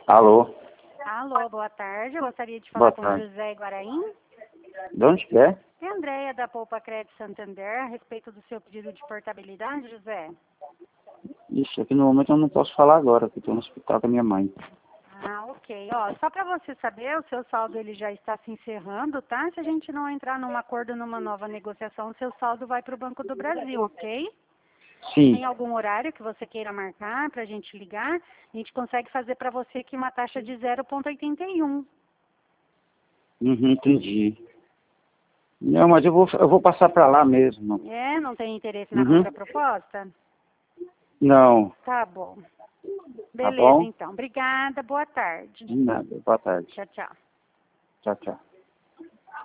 Alô? Alô, boa tarde. Eu gostaria de Boa falar com o tarde. José Guaraim. De onde que é? É a Andréia da Poupa Crédito Santander, a respeito do seu pedido de portabilidade, José. Ixi, aqui no momento eu não posso falar agora, porque estou no hospital com a minha mãe. Ah, ok. Ó, só para você saber, o seu saldo ele já está se encerrando, tá? Se a gente não entrar num acordo, numa nova negociação, o seu saldo vai para o Banco do Brasil, ok? Sim. Tem algum horário que você queira marcar para a gente ligar? A gente consegue fazer para você aqui uma taxa de 0,81. Entendi. Não, mas eu vou passar para lá mesmo. É, não tem interesse na Uhum. contraproposta? Não, Tá bom. tá Beleza, bom? então. Obrigada, boa tarde. De nada. Boa tarde. Tchau, tchau. Tchau, tchau.